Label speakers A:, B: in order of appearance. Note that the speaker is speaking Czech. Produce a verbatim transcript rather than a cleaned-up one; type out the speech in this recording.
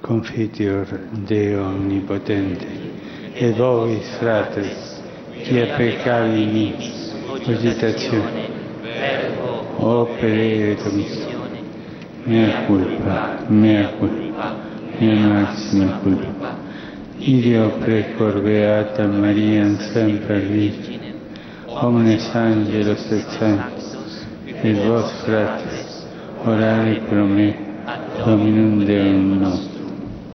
A: Confiteor Deo Omnipotente, et vobis fratres, quia peccari nix, cogitazione, verbo, opere et omissione, mea culpa, mea culpa, mea maxima culpa. Ideo precor Beata Mariam semper Virginem, omnes angelos et sanctos, et vos fratres, orare pro me, Dominum Deum nostrum.